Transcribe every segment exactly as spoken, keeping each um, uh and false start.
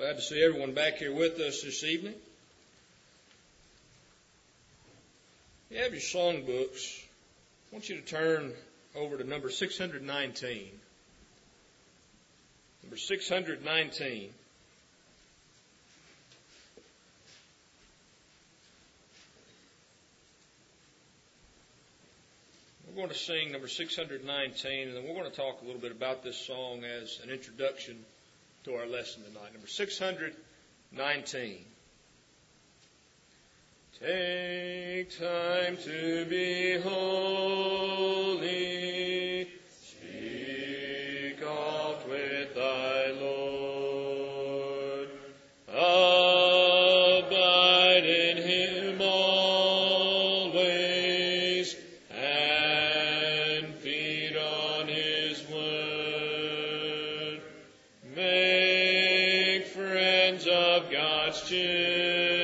Glad to see everyone back here with us this evening. If you have your song books, I want you to turn over to number six hundred nineteen. Number six hundred nineteen. We're going to sing number six hundred nineteen, and then we're going to talk a little bit about this song as an introduction to our lesson tonight. Number six hundred nineteen. Take time to be holy. Speak oft with thy Lord. Abide in him always, and feed on his word. Make friends of God's children.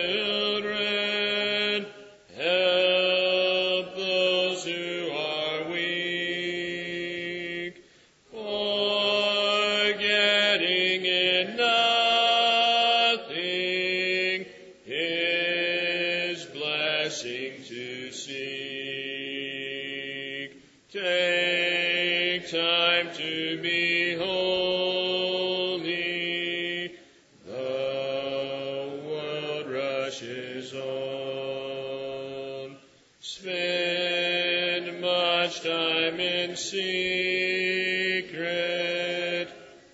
Secret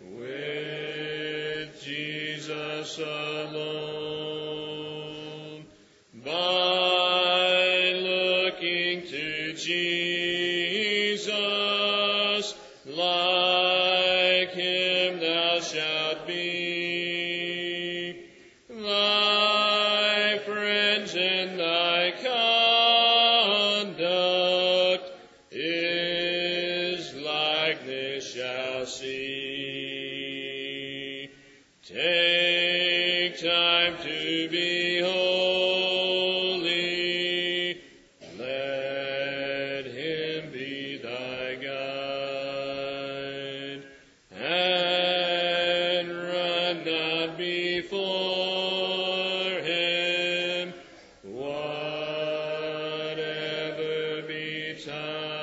with Jesus alone. By looking to Jesus, like him thou shalt be. Thy friends in thy conduct shall see. Take time to be holy. Let him be thy guide. And run not before him, whatever betide.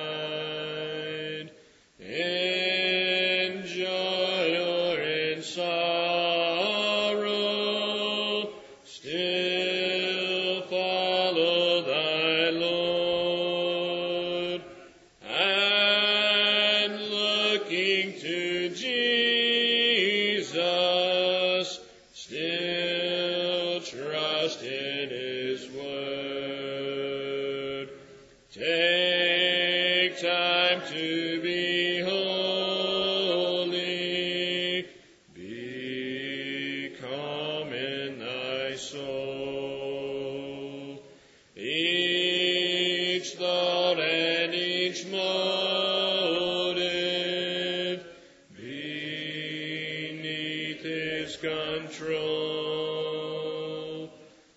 Control,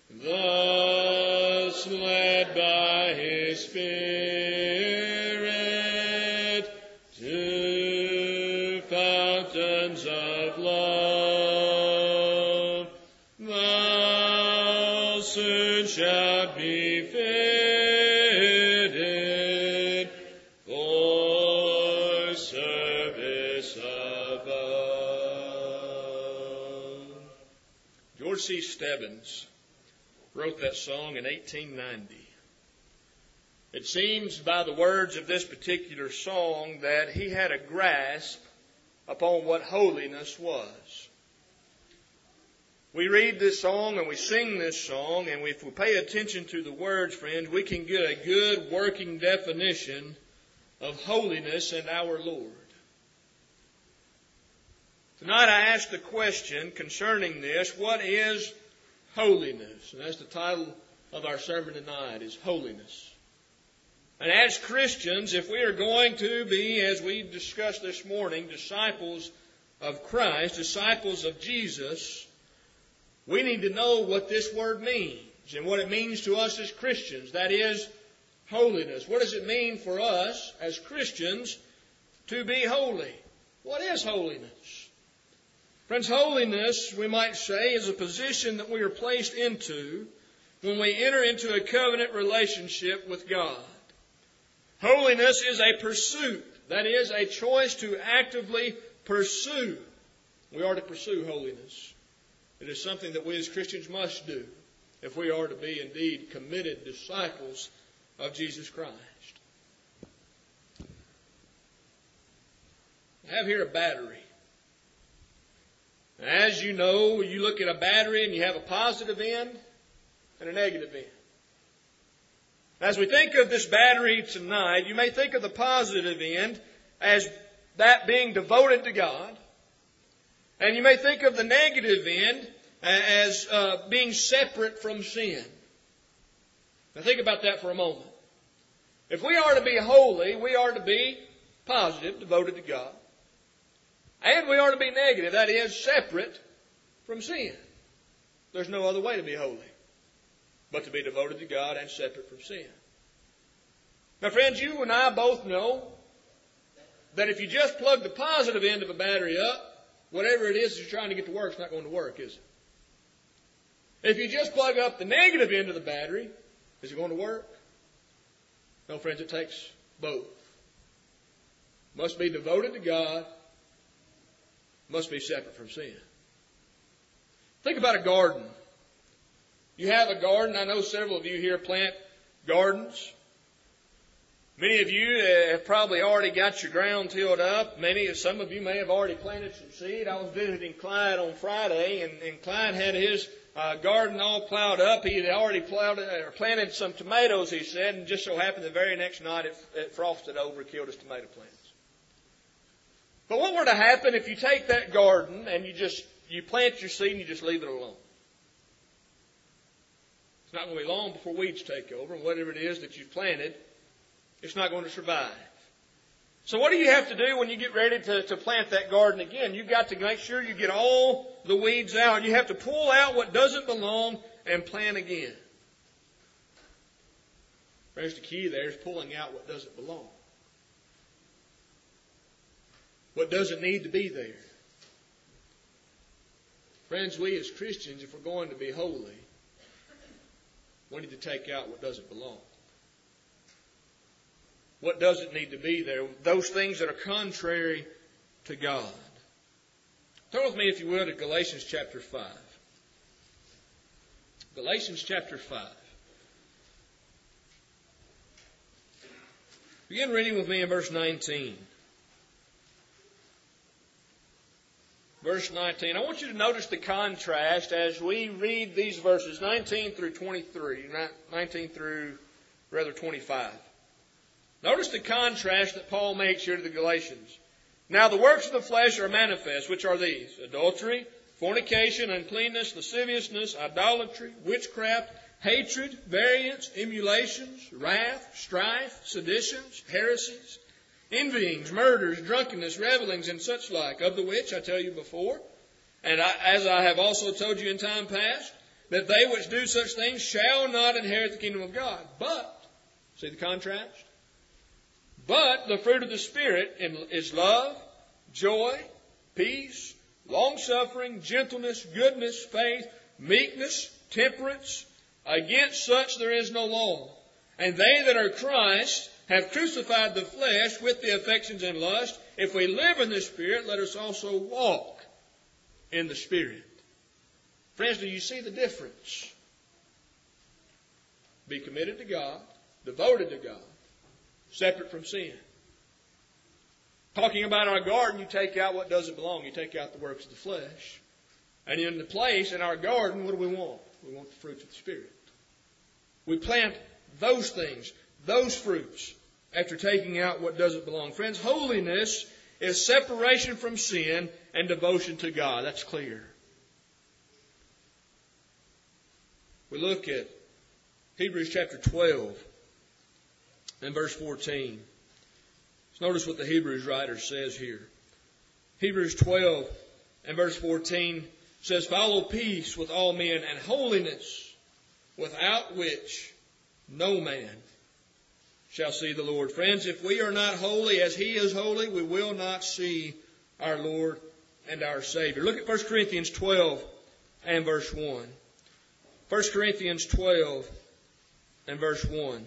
thus led by his Spirit to fountains of love, thou soon shalt be fitted for service above. George C. Stebbins wrote that song in eighteen ninety. It seems by the words of this particular song that he had a grasp upon what holiness was. We read this song and we sing this song, and if we pay attention to the words, friends, we can get a good working definition of holiness and our Lord. Tonight I ask the question concerning this: what is holiness? And that's the title of our sermon tonight, is holiness. And as Christians, if we are going to be, as we discussed this morning, disciples of Christ, disciples of Jesus, we need to know what this word means and what it means to us as Christians. That is, holiness. What does it mean for us as Christians to be holy? What is holiness? Friends, holiness, we might say, is a position that we are placed into when we enter into a covenant relationship with God. Holiness is a pursuit. That is, a choice to actively pursue. We are to pursue holiness. It is something that we as Christians must do if we are to be indeed committed disciples of Jesus Christ. I have here a battery. As you know, you look at a battery and you have a positive end and a negative end. As we think of this battery tonight, you may think of the positive end as that being devoted to God. And you may think of the negative end as uh, being separate from sin. Now think about that for a moment. If we are to be holy, we are to be positive, devoted to God. And we are to be negative, that is, separate from sin. There's no other way to be holy but to be devoted to God and separate from sin. Now, friends, you and I both know that if you just plug the positive end of a battery up, whatever it is you're trying to get to work, it's not going to work, is it? If you just plug up the negative end of the battery, is it going to work? No, friends, it takes both. Must be devoted to God, must be separate from sin. Think about a garden. You have a garden. I know several of you here plant gardens. Many of you have probably already got your ground tilled up. Many, some of you may have already planted some seed. I was visiting Clyde on Friday, and, and Clyde had his uh, garden all plowed up. He had already plowed, or planted some tomatoes, he said, and just so happened the very next night it, it frosted over and killed his tomato plants. But what were to happen if you take that garden and you just you plant your seed and you just leave it alone? It's not going to be long before weeds take over, and whatever it is that you've planted, it's not going to survive. So what do you have to do when you get ready to, to plant that garden again? You've got to make sure you get all the weeds out. You have to pull out what doesn't belong and plant again. Friends, the key there is pulling out what doesn't belong. What doesn't need to be there. Friends, we as Christians, if we're going to be holy, we need to take out what doesn't belong. What doesn't need to be there. Those things that are contrary to God. Turn with me, if you will, to Galatians chapter five. Galatians chapter five. Begin reading with me in verse nineteen. Verse nineteen. I want you to notice the contrast as we read these verses, nineteen through twenty-three, nineteen through rather twenty-five. Notice the contrast that Paul makes here to the Galatians. Now the works of the flesh are manifest, which are these: adultery, fornication, uncleanness, lasciviousness, idolatry, witchcraft, hatred, variance, emulations, wrath, strife, seditions, heresies, envyings, murders, drunkenness, revellings, and such like, of the which I tell you before, and I, as I have also told you in time past, that they which do such things shall not inherit the kingdom of God. But, see the contrast? But the fruit of the Spirit is love, joy, peace, long-suffering, gentleness, goodness, faith, meekness, temperance. Against such there is no law. And they that are Christ have crucified the flesh with the affections and lust. If we live in the Spirit, let us also walk in the Spirit. Friends, do you see the difference? Be committed to God, devoted to God, separate from sin. Talking about our garden, you take out what doesn't belong. You take out the works of the flesh. And in the place, in our garden, what do we want? We want the fruits of the Spirit. We plant those things, those fruits, after taking out what doesn't belong. Friends, holiness is separation from sin and devotion to God. That's clear. We look at Hebrews chapter twelve and verse fourteen. Let's notice what the Hebrews writer says here. Hebrews twelve and verse fourteen says, follow peace with all men and holiness, without which no man shall see the Lord. Friends, if we are not holy as He is holy, we will not see our Lord and our Savior. Look at First Corinthians twelve and verse one. First Corinthians twelve and verse one.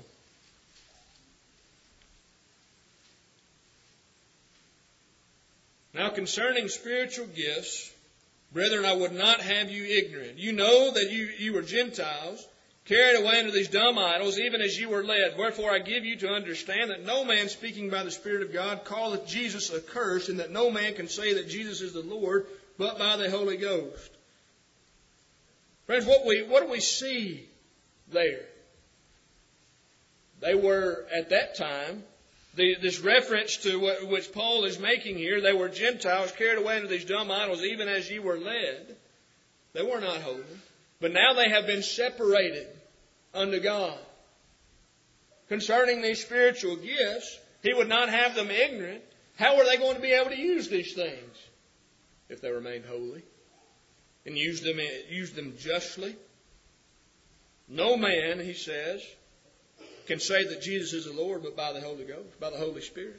Now concerning spiritual gifts, brethren, I would not have you ignorant. You know that you, you were Gentiles, carried away into these dumb idols, even as you were led. Wherefore I give you to understand that no man speaking by the Spirit of God calleth Jesus accursed, and that no man can say that Jesus is the Lord, but by the Holy Ghost. Friends, what we what do we see there? They were, at that time, the, this reference to what, which Paul is making here, they were Gentiles carried away into these dumb idols, even as ye were led. They were not holy. But now they have been separated unto God. Concerning these spiritual gifts, He would not have them ignorant. How were they going to be able to use these things? If they remained holy and used them, used them justly. No man, he says, can say that Jesus is the Lord but by the Holy Ghost, by the Holy Spirit.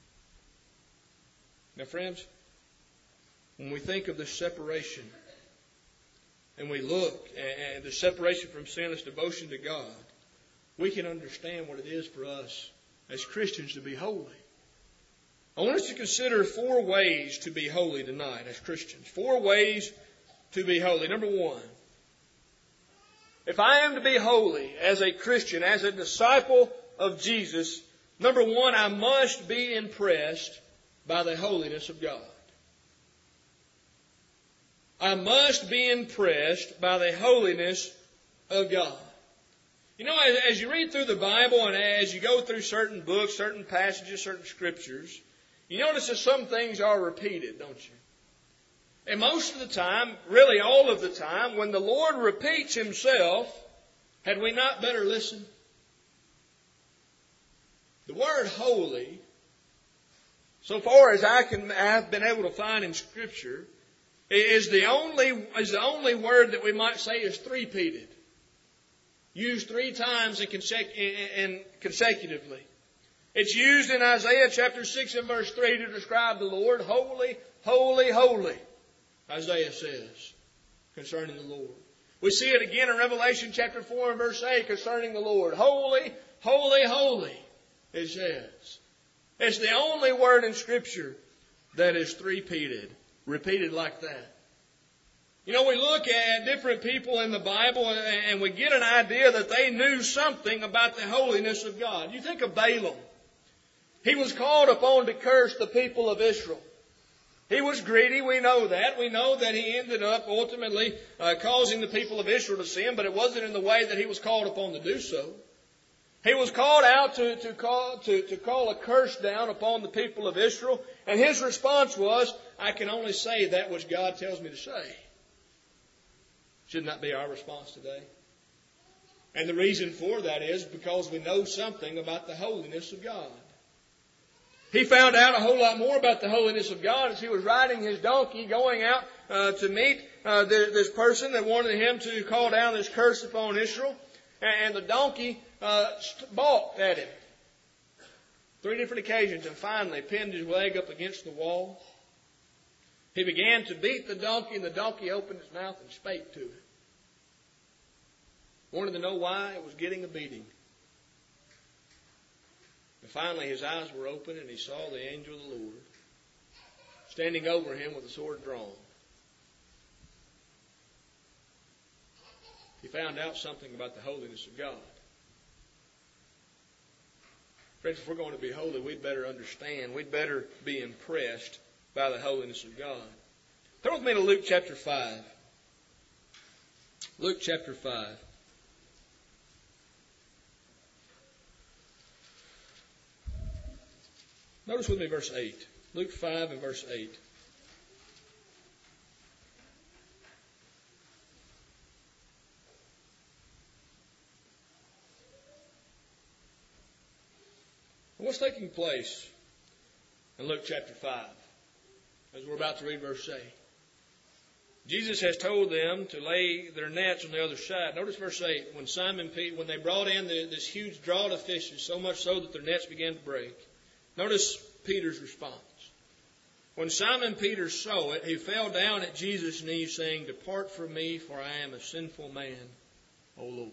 Now, friends, when we think of this separation, and we look at the separation from sin as devotion to God, we can understand what it is for us as Christians to be holy. I want us to consider four ways to be holy tonight as Christians. Four ways to be holy. Number one, if I am to be holy as a Christian, as a disciple of Jesus, number one, I must be impressed by the holiness of God. I must be impressed by the holiness of God. You know, as, as you read through the Bible and as you go through certain books, certain passages, certain scriptures, you notice that some things are repeated, don't you? And most of the time, really all of the time, when the Lord repeats Himself, had we not better listen? The word holy, so far as I can have been able to find in Scripture, is the only is the only word that we might say is three-peated, used three times in consecu- in consecutively. It's used in Isaiah chapter six and verse three to describe the Lord. Holy, holy, holy, Isaiah says concerning the Lord. We see it again in Revelation chapter four and verse eight concerning the Lord. Holy, holy, holy, it says. It's the only word in Scripture that is three-peated, repeated like that. You know, we look at different people in the Bible and we get an idea that they knew something about the holiness of God. You think of Balaam. He was called upon to curse the people of Israel. He was greedy, we know that. We know that he ended up ultimately uh, causing the people of Israel to sin, but it wasn't in the way that he was called upon to do so. He was called out to, to, call, to, to call a curse down upon the people of Israel, and his response was, I can only say that which God tells me to say. Shouldn't that be our response today? And the reason for that is because we know something about the holiness of God. He found out a whole lot more about the holiness of God as he was riding his donkey going out uh, to meet uh, the, this person that wanted him to call down this curse upon Israel. And the donkey uh, balked at him. Three different occasions, and finally pinned his leg up against the wall. He began to beat the donkey, and the donkey opened its mouth and spake to it. Wanted to know why it was getting a beating. And finally his eyes were open, and he saw the angel of the Lord standing over him with a sword drawn. He found out something about the holiness of God. Friends, if we're going to be holy, we'd better understand, we'd better be impressed by the holiness of God. Turn with me to Luke chapter five. Luke chapter five. Notice with me verse eight. Luke five and verse eight. What's taking place in Luke chapter five? As we're about to read verse eight. Jesus has told them to lay their nets on the other side. Notice verse eight. When Simon Peter, when they brought in the, this huge draught of fishes, so much so that their nets began to break. Notice Peter's response. When Simon Peter saw it, he fell down at Jesus' knees, saying, "Depart from me, for I am a sinful man, O Lord."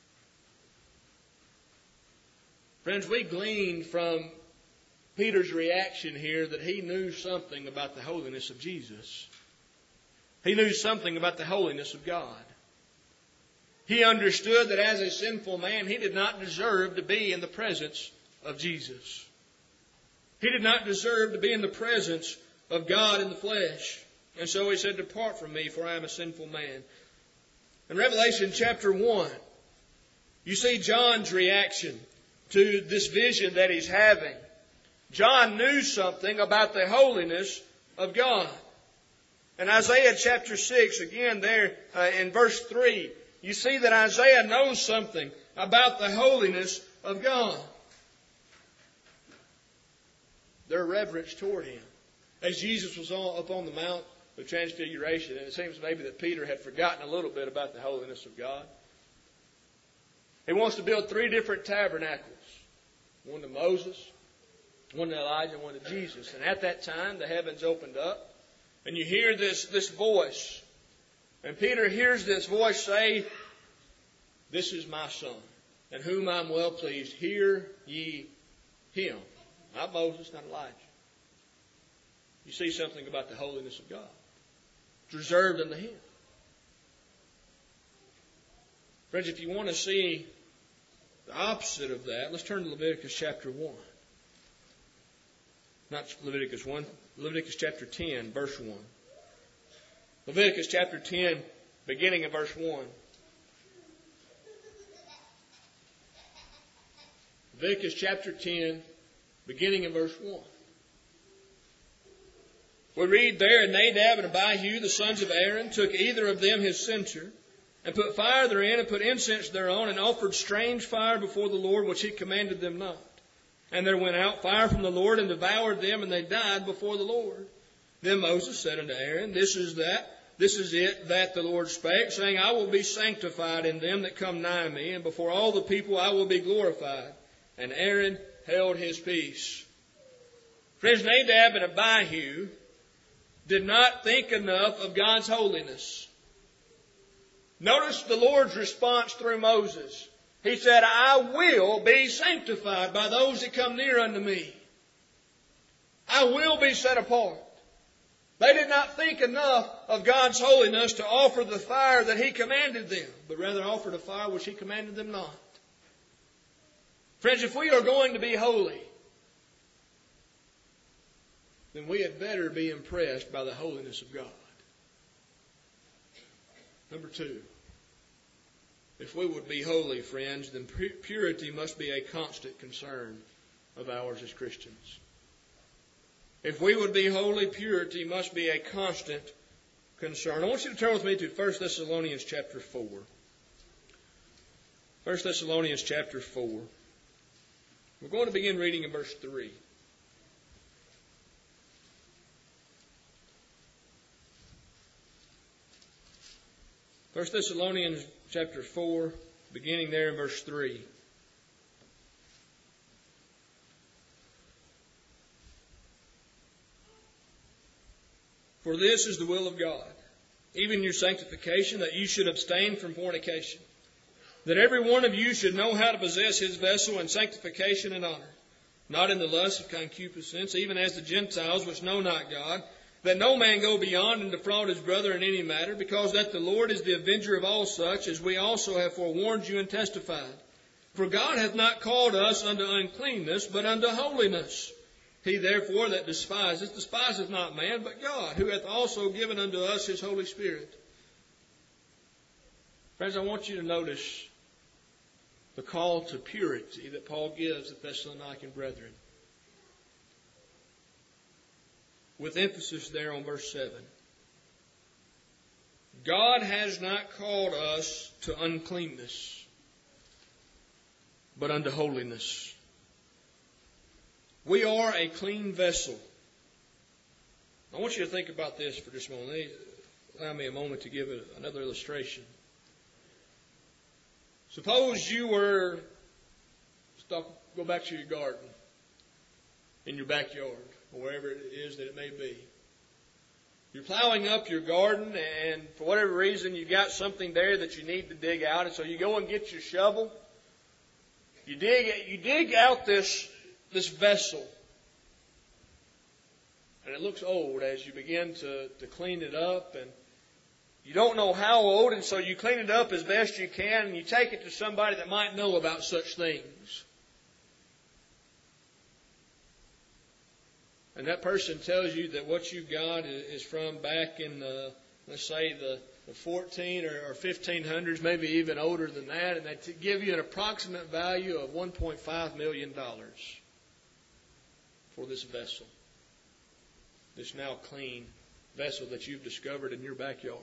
Friends, we gleaned from Peter's reaction here that he knew something about the holiness of Jesus. He knew something about the holiness of God. He understood that as a sinful man, he did not deserve to be in the presence of Jesus. He did not deserve to be in the presence of God in the flesh. And so he said, "Depart from me, for I am a sinful man." In Revelation chapter one, you see John's reaction to this vision that he's having. John knew something about the holiness of God. In Isaiah chapter six, again there uh, in verse three, you see that Isaiah knows something about the holiness of God. Their reverence toward Him. As Jesus was on, up on the Mount of Transfiguration, and it seems maybe that Peter had forgotten a little bit about the holiness of God. He wants to build three different tabernacles. One to Moses, one to Elijah, and one to Jesus. And at that time, the heavens opened up. And you hear this, this voice. And Peter hears this voice say, "This is my Son, in whom I am well pleased. Hear ye Him." Not Moses, not Elijah. You see something about the holiness of God. It's reserved unto Him. Friends, if you want to see the opposite of that, let's turn to Leviticus chapter one. Not Leviticus one, Leviticus chapter ten, verse one. Leviticus chapter ten, beginning of verse one. Leviticus chapter ten, beginning in verse one. We read there, "And Nadab and Abihu, the sons of Aaron, took either of them his censer, and put fire therein, and put incense thereon, and offered strange fire before the Lord, which He commanded them not. And there went out fire from the Lord, and devoured them, and they died before the Lord. Then Moses said unto Aaron, This is that, this is it that the Lord spake, saying, I will be sanctified in them that come nigh me, and before all the people I will be glorified. And Aaron held his peace." Friends, Nadab and Abihu did not think enough of God's holiness. Notice the Lord's response through Moses. He said, "I will be sanctified by those that come near unto me. I will be set apart." They did not think enough of God's holiness to offer the fire that He commanded them, but rather offered a fire which He commanded them not. Friends, if we are going to be holy, then we had better be impressed by the holiness of God. Number two, if we would be holy, friends, then purity must be a constant concern of ours as Christians. If we would be holy, purity must be a constant concern. I want you to turn with me to First Thessalonians chapter four. First Thessalonians chapter four. We're going to begin reading in verse three. First Thessalonians chapter four, beginning there in verse three. "For this is the will of God, even your sanctification, that you should abstain from fornication, that every one of you should know how to possess his vessel in sanctification and honor, not in the lust of concupiscence, even as the Gentiles which know not God, that no man go beyond and defraud his brother in any matter, because that the Lord is the avenger of all such, as we also have forewarned you and testified. For God hath not called us unto uncleanness, but unto holiness. He therefore that despiseth, despiseth not man, but God, who hath also given unto us His Holy Spirit." Friends, I want you to notice the call to purity that Paul gives the Thessalonican brethren, with emphasis there on verse seven. God has not called us to uncleanness, but unto holiness. We are a clean vessel. I want you to think about this for just a moment. Allow me a moment to give it another illustration. Suppose you were, stop, go back to your garden, in your backyard, or wherever it is that it may be. You're plowing up your garden, and for whatever reason, you've got something there that you need to dig out, and so you go and get your shovel. You dig, you dig out this, this vessel, and it looks old as you begin to, to clean it up, and you don't know how old, and so you clean it up as best you can, and you take it to somebody that might know about such things. And that person tells you that what you've got is from back in, the, let's say, the, the fourteen or, or fifteen hundreds, maybe even older than that, and they t- give you an approximate value of one point five million dollars for this vessel, this now clean vessel that you've discovered in your backyard.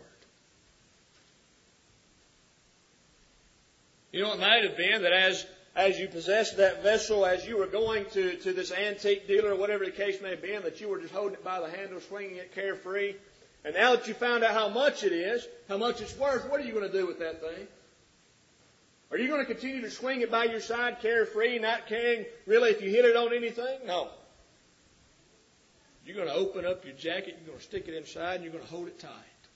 You know, it might have been that as as you possessed that vessel, as you were going to, to this antique dealer, or whatever the case may have been, that you were just holding it by the handle, swinging it carefree. And now that you found out how much it is, how much it's worth, what are you going to do with that thing? Are you going to continue to swing it by your side carefree, not caring really if you hit it on anything? No. You're going to open up your jacket, you're going to stick it inside, and you're going to hold it tight.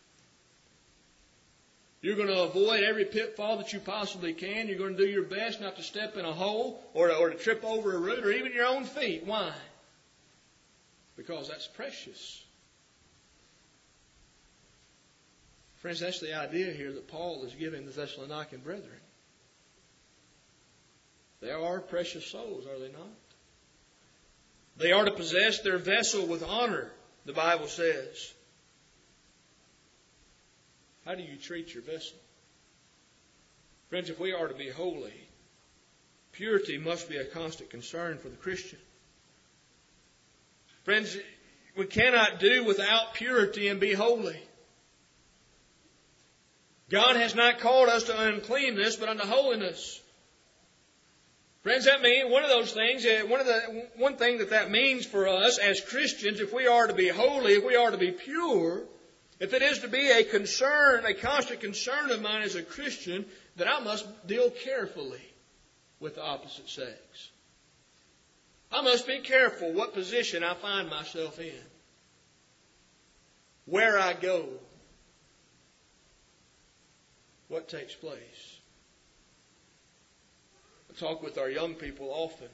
You're going to avoid every pitfall that you possibly can. You're going to do your best not to step in a hole or to, or to trip over a root or even your own feet. Why? Because that's precious. Friends, that's the idea here that Paul is giving the Thessalonican brethren. They are precious souls, are they not? They are to possess their vessel with honor, the Bible says. How do you treat your vessel? Friends, if we are to be holy, purity must be a constant concern for the Christian. Friends, we cannot do without purity and be holy. God has not called us to uncleanness, but unto holiness. Friends, that means one of those things, one of the one thing that that means for us as Christians, if we are to be holy, if we are to be pure, if it is to be a concern, a constant concern of mine as a Christian, then I must deal carefully with the opposite sex. I must be careful what position I find myself in, where I go, what takes place. I talk with our young people often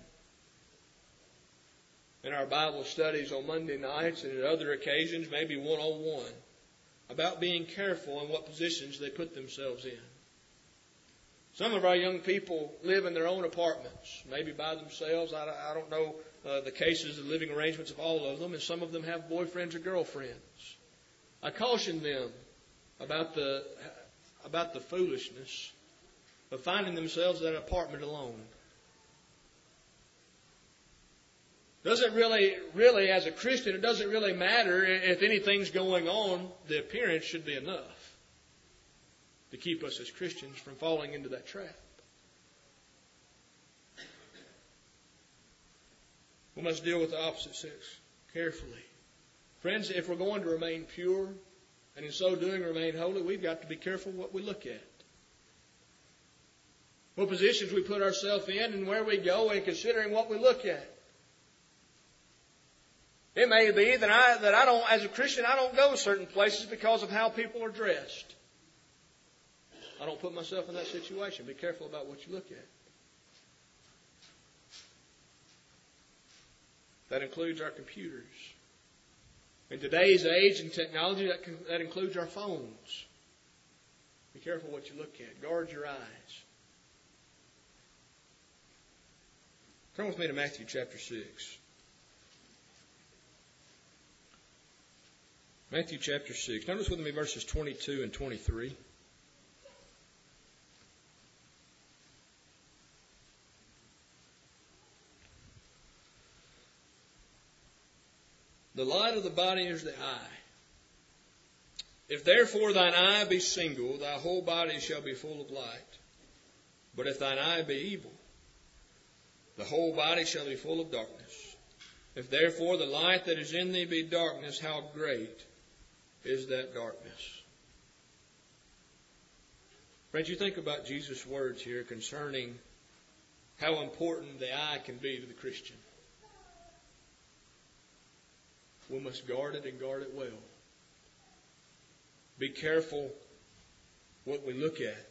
in our Bible studies on Monday nights and at other occasions, maybe one-on-one, about being careful in what positions they put themselves in. Some of our young people live in their own apartments, maybe by themselves. I, I don't know uh, the cases of living arrangements of all of them, and some of them have boyfriends or girlfriends. I caution them about the about the foolishness of finding themselves in an apartment alone. Doesn't really, really, as a Christian, it doesn't really matter if anything's going on. The appearance should be enough to keep us as Christians from falling into that trap. We must deal with the opposite sex carefully. Friends, if we're going to remain pure, and in so doing remain holy, we've got to be careful what we look at. What positions we put ourselves in and where we go, and considering what we look at. It may be that I, that I don't, as a Christian, I don't go certain places because of how people are dressed. I don't put myself in that situation. Be careful about what you look at. That includes our computers. In today's age and technology, that, can, that includes our phones. Be careful what you look at. Guard your eyes. Turn with me to Matthew chapter six. Matthew chapter six. Notice with me verses twenty-two and twenty-three. The light of the body is the eye. If therefore thine eye be single, thy whole body shall be full of light. But if thine eye be evil, the whole body shall be full of darkness. If therefore the light that is in thee be darkness, how great is that darkness? Friends, you think about Jesus' words here concerning how important the eye can be to the Christian. We must guard it and guard it well. be careful what we look at.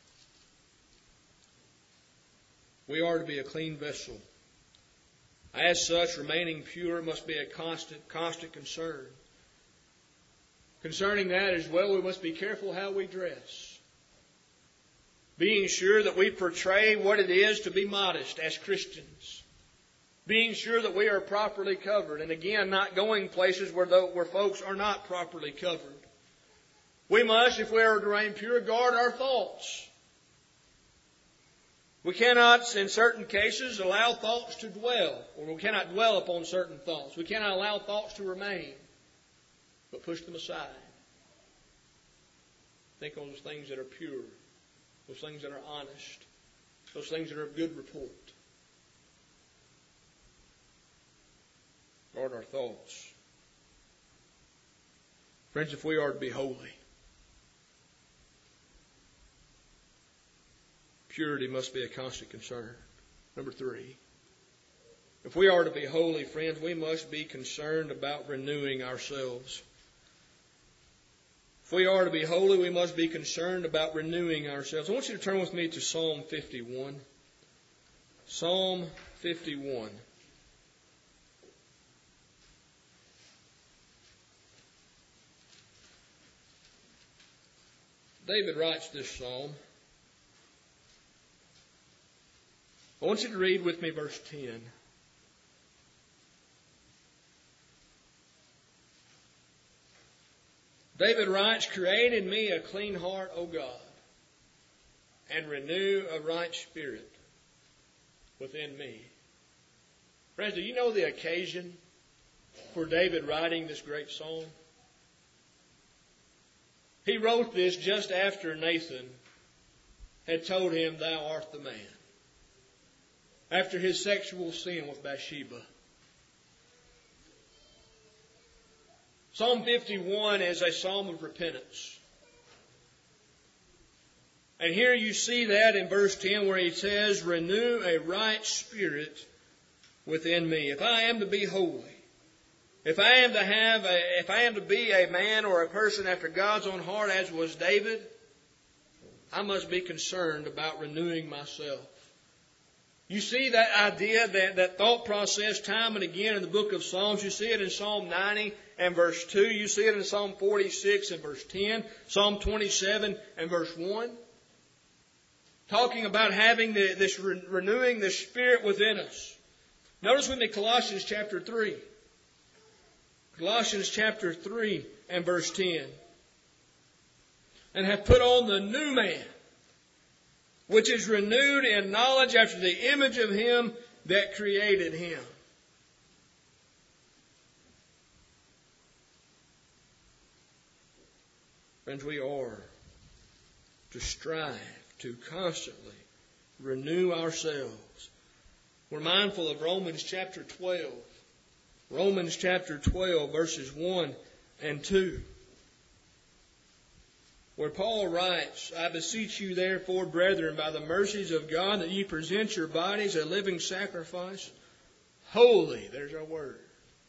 We are to be a clean vessel. As such, remaining pure must be a constant, constant concern. Concerning that as well, we must be careful how we dress. Being sure that we portray what it is to be modest as Christians. Being sure that we are properly covered. And again, not going places where, the, where folks are not properly covered. We must, if we are to remain pure, guard our thoughts. We cannot, in certain cases, allow thoughts to dwell, or we cannot dwell upon certain thoughts. We cannot allow thoughts to remain, but push them aside. Think on those things that are pure, those things that are honest, those things that are of good report. Guard our thoughts. Friends, if we are to be holy, purity must be a constant concern. Number three, if we are to be holy, friends, we must be concerned about renewing ourselves. If we are to be holy, we must be concerned about renewing ourselves. I want you to turn with me to Psalm fifty-one. Psalm fifty-one. David writes this psalm. I want you to read with me verse ten. David writes, "Create in me a clean heart, O God, and renew a right spirit within me." Friends, do you know the occasion for David writing this great psalm? He wrote this just after Nathan had told him, "Thou art the man," after his sexual sin with Bathsheba. Psalm fifty-one is a psalm of repentance. And here you see that in verse ten where he says, "Renew a right spirit within me." If I am to be holy, if I am to have a, if I am to be a man or a person after God's own heart as was David, I must be concerned about renewing myself. You see that idea, that, that thought process time and again in the book of Psalms. You see it in Psalm ninety and verse two. You see it in Psalm forty-six and verse ten. Psalm twenty-seven and verse one. Talking about having the, this re- renewing the Spirit within us. Notice with me Colossians chapter three. Colossians chapter three and verse ten. "And have put on the new man, which is renewed in knowledge after the image of Him that created him." Friends, we are to strive to constantly renew ourselves. We're mindful of Romans chapter twelve. Romans chapter twelve, verses one and two. Where Paul writes, "I beseech you therefore, brethren, by the mercies of God, that ye present your bodies a living sacrifice, holy," there's our word.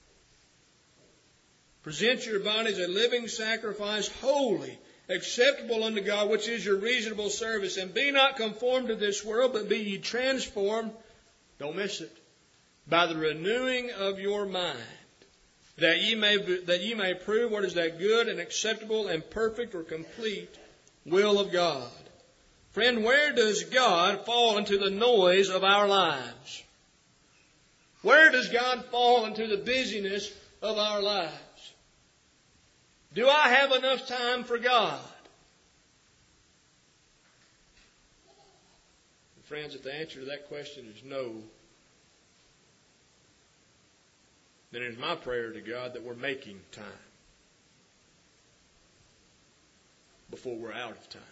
"Present your bodies a living sacrifice, holy, acceptable unto God, which is your reasonable service. And be not conformed to this world, but be ye transformed," don't miss it, "by the renewing of your mind, that ye may that ye may prove what is that good and acceptable and perfect," or complete, "will of God." Friend, where does God fall into the noise of our lives? Where does God fall into the busyness of our lives? Do I have enough time for God? Friends, if the answer to that question is no, then it is my prayer to God that we're making time before we're out of time.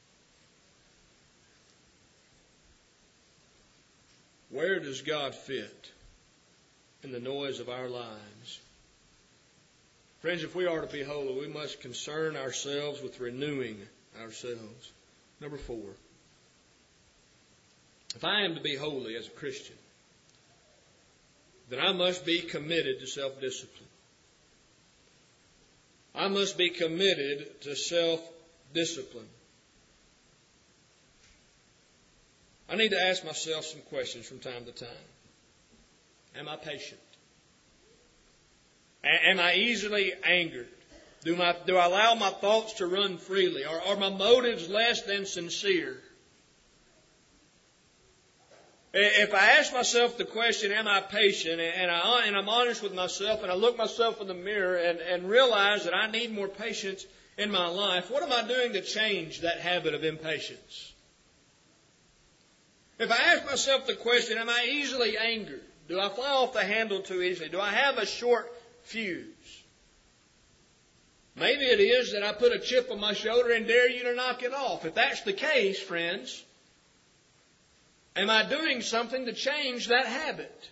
Where does God fit in the noise of our lives? Friends, if we are to be holy, we must concern ourselves with renewing ourselves. Number four, if I am to be holy as a Christian, then I must be committed to self-discipline. I must be committed to self-discipline. I need to ask myself some questions from time to time. Am I patient? Am I easily angered? Do, my, do I allow my thoughts to run freely? Are, are my motives less than sincere? If I ask myself the question, am I patient, and, I, and I'm honest with myself, and I look myself in the mirror and, and realize that I need more patience in my life, what am I doing to change that habit of impatience? If I ask myself the question, am I easily angered? Do I fly off the handle too easily? Do I have a short fuse? Maybe it is that I put a chip on my shoulder and dare you to knock it off. If that's the case, friends, am I doing something to change that habit?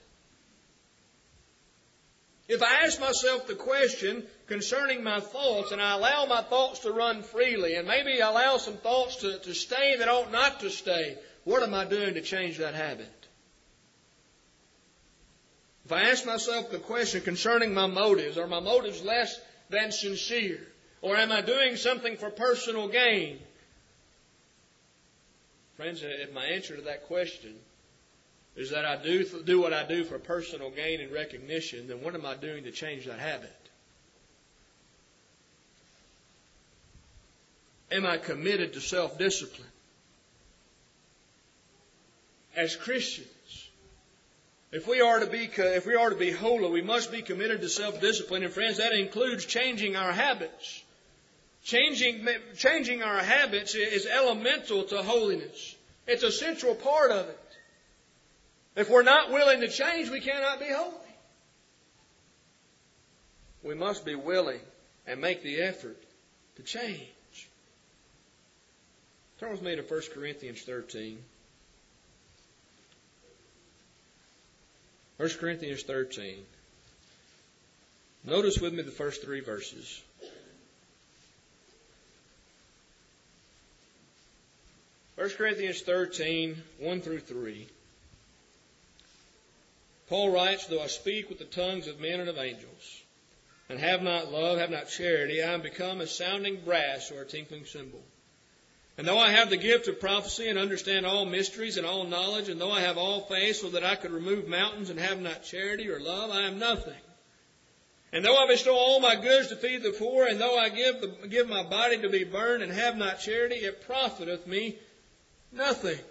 If I ask myself the question concerning my thoughts and I allow my thoughts to run freely and maybe I allow some thoughts to, to stay that ought not to stay, what am I doing to change that habit? If I ask myself the question concerning my motives, are my motives less than sincere? Or am I doing something for personal gain? Friends, if my answer to that question is that I do, do what I do for personal gain and recognition, then what am I doing to change that habit? Am I committed to self-discipline? As Christians, if we are to be if we are to be holy, we must be committed to self-discipline. And friends, that includes changing our habits. Changing, changing our habits is elemental to holiness. It's a central part of it. If we're not willing to change, we cannot be holy. We must be willing and make the effort to change. Turn with me to First Corinthians thirteen. First Corinthians thirteen. Notice with me the first three verses. First Corinthians thirteen, one through three. Paul writes, though I speak with the tongues of men and of angels, and have not love, have not charity, I am become a sounding brass or a tinkling cymbal. And though I have the gift of prophecy and understand all mysteries and all knowledge, and though I have all faith so that I could remove mountains and have not charity or love, I am nothing. And though I bestow all my goods to feed the poor, and though I give, the, give my body to be burned and have not charity, it profiteth me nothing.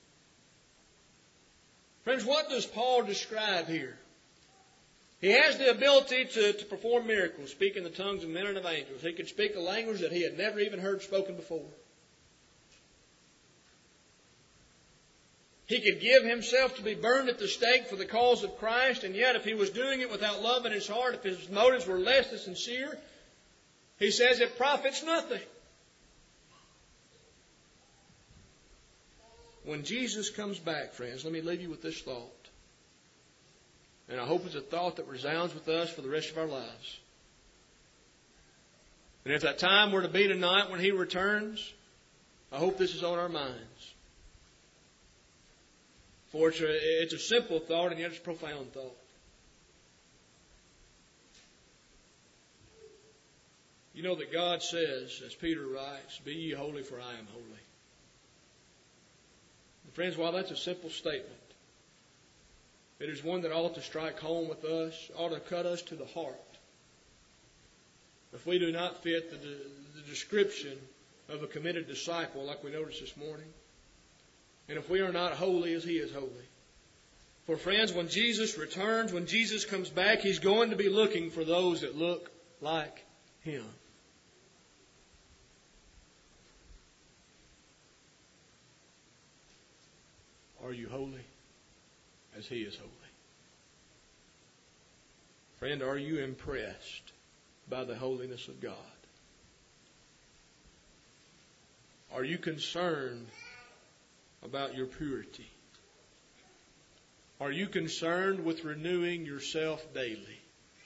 Friends, what does Paul describe here? He has the ability to, to perform miracles, speak in the tongues of men and of angels. He could speak a language that he had never even heard spoken before. He could give himself to be burned at the stake for the cause of Christ, and yet if he was doing it without love in his heart, if his motives were less than sincere, he says it profits nothing. When Jesus comes back, friends, let me leave you with this thought. And I hope it's a thought that resounds with us for the rest of our lives. And if that time were to be tonight when He returns, I hope this is on our minds. For it's a, it's a simple thought, and yet it's a profound thought. You know that God says, as Peter writes, "Be ye holy, for I am holy." And friends, while that's a simple statement, it is one that ought to strike home with us, ought to cut us to the heart. If we do not fit the, the description of a committed disciple, like we noticed this morning, and if we are not holy as He is holy. For friends, when Jesus returns, when Jesus comes back, He's going to be looking for those that look like Him. Are you holy as He is holy? Friend, are you impressed by the holiness of God? Are you concerned about your purity? Are you concerned with renewing yourself daily?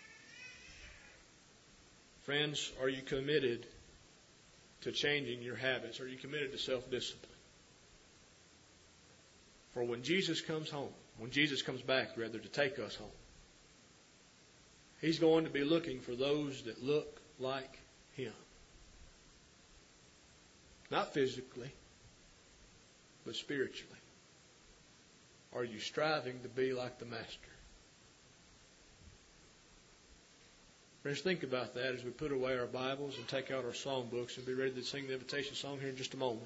Friends, are you committed to changing your habits? Are you committed to self-discipline? For when Jesus comes home, when Jesus comes back, rather, to take us home, He's going to be looking for those that look like Him. Not physically, but spiritually. Are you striving to be like the Master? Friends, think about that as we put away our Bibles and take out our songbooks and be ready to sing the invitation song here in just a moment.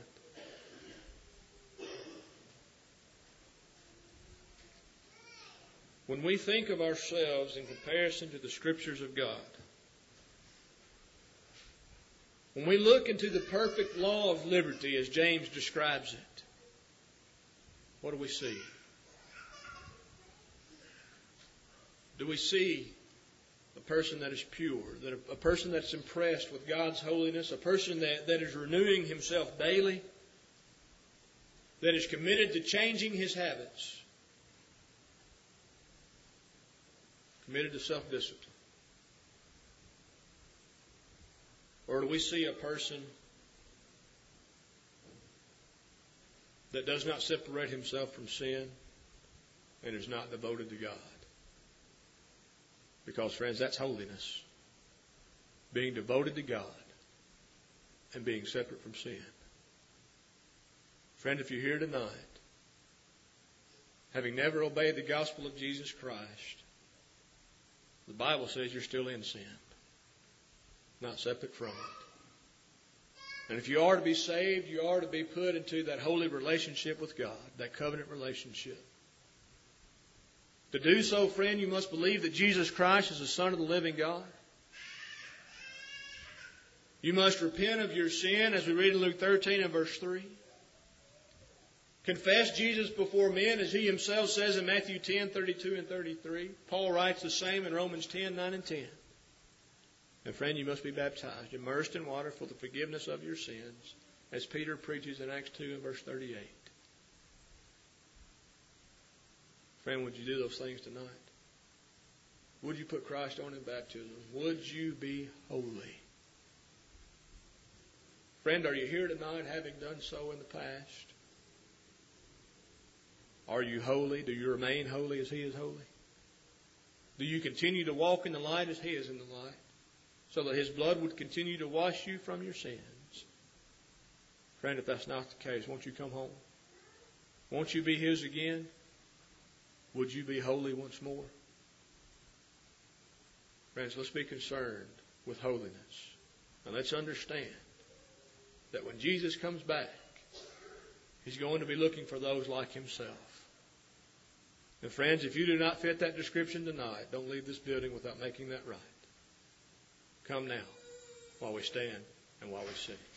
When we think of ourselves in comparison to the Scriptures of God, when we look into the perfect law of liberty as James describes it, what do we see? Do we see a person that is pure, that a, a person that's impressed with God's holiness, a person that, that is renewing himself daily, that is committed to changing his habits, committed to self-discipline? Or do we see a person that does not separate himself from sin and is not devoted to God? Because, friends, that's holiness. Being devoted to God and being separate from sin. Friend, if you're here tonight, having never obeyed the gospel of Jesus Christ, the Bible says you're still in sin, not separate from it. And if you are to be saved, you are to be put into that holy relationship with God, that covenant relationship. To do so, friend, you must believe that Jesus Christ is the Son of the living God. You must repent of your sin, as we read in Luke thirteen and verse three. Confess Jesus before men, as He Himself says in Matthew ten, thirty-two and thirty-three. Paul writes the same in Romans ten, nine and ten. And friend, you must be baptized, immersed in water for the forgiveness of your sins, as Peter preaches in Acts two and verse thirty-eight. Friend, would you do those things tonight? Would you put Christ on in baptism? Would you be holy? Friend, are you here tonight having done so in the past? Are you holy? Do you remain holy as He is holy? Do you continue to walk in the light as He is in the light, so that His blood would continue to wash you from your sins? Friend, if that's not the case, won't you come home? Won't you be His again? Would you be holy once more? Friends, let's be concerned with holiness. And let's understand that when Jesus comes back, He's going to be looking for those like Himself. And friends, if you do not fit that description tonight, don't leave this building without making that right. Come now, while we stand and while we sing.